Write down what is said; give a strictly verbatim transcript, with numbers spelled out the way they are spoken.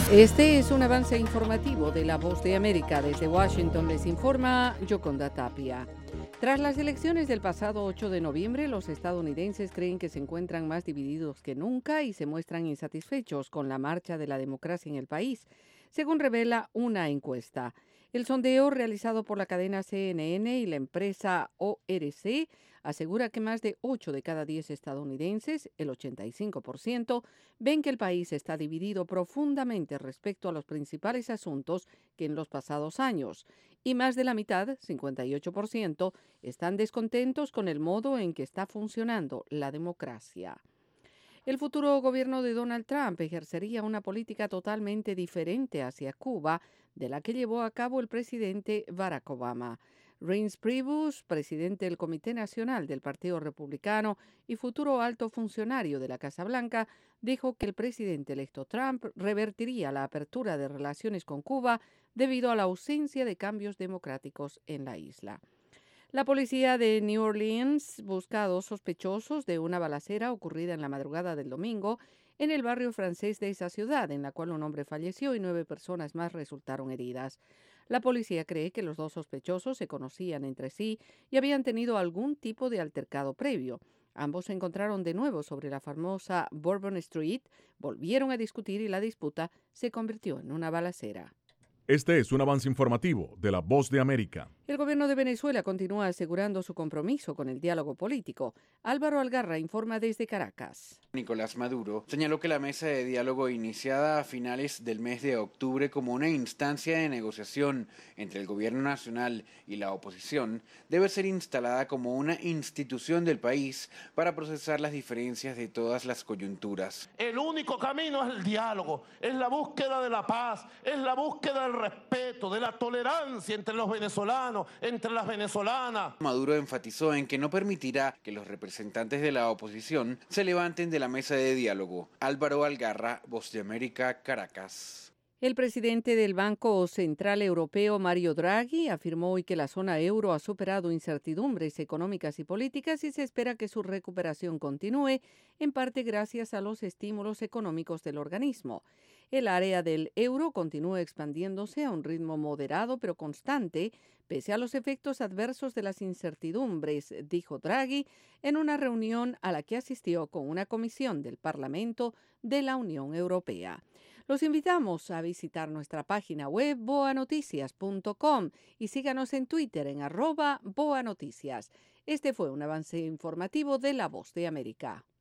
Este es un avance informativo de La Voz de América. Desde Washington les informa Yoconda Tapia. Tras las elecciones del pasado ocho de noviembre, los estadounidenses creen que se encuentran más divididos que nunca y se muestran insatisfechos con la marcha de la democracia en el país, según revela una encuesta. El sondeo realizado por la cadena C N N y la empresa O R C asegura que más de ocho de cada diez estadounidenses, el ochenta y cinco por ciento, ven que el país está dividido profundamente respecto a los principales asuntos que en los pasados años, y más de la mitad, cincuenta y ocho por ciento, están descontentos con el modo en que está funcionando la democracia. El futuro gobierno de Donald Trump ejercería una política totalmente diferente hacia Cuba de la que llevó a cabo el presidente Barack Obama. Reince Priebus, presidente del Comité Nacional del Partido Republicano y futuro alto funcionario de la Casa Blanca, dijo que el presidente electo Trump revertiría la apertura de relaciones con Cuba debido a la ausencia de cambios democráticos en la isla. La policía de New Orleans busca a dos sospechosos de una balacera ocurrida en la madrugada del domingo en el barrio francés de esa ciudad, en la cual un hombre falleció y nueve personas más resultaron heridas. La policía cree que los dos sospechosos se conocían entre sí y habían tenido algún tipo de altercado previo. Ambos se encontraron de nuevo sobre la famosa Bourbon Street, volvieron a discutir y la disputa se convirtió en una balacera. Este es un avance informativo de La Voz de América. El gobierno de Venezuela continúa asegurando su compromiso con el diálogo político. Álvaro Algarra informa desde Caracas. Nicolás Maduro señaló que la mesa de diálogo iniciada a finales del mes de octubre como una instancia de negociación entre el gobierno nacional y la oposición debe ser instalada como una institución del país para procesar las diferencias de todas las coyunturas. El único camino es el diálogo, es la búsqueda de la paz, es la búsqueda del respeto, de la tolerancia entre los venezolanos, entre las venezolanas. Maduro enfatizó en que no permitirá que los representantes de la oposición se levanten de la mesa de diálogo. Álvaro Algarra, Voz de América, Caracas. El presidente del Banco Central Europeo, Mario Draghi, afirmó hoy que la zona euro ha superado incertidumbres económicas y políticas y se espera que su recuperación continúe, en parte gracias a los estímulos económicos del organismo. El área del euro continúa expandiéndose a un ritmo moderado pero constante, pese a los efectos adversos de las incertidumbres, dijo Draghi en una reunión a la que asistió con una comisión del Parlamento de la Unión Europea. Los invitamos a visitar nuestra página web boa noticias punto com y síganos en Twitter en arroba boanoticias. Este fue un avance informativo de La Voz de América.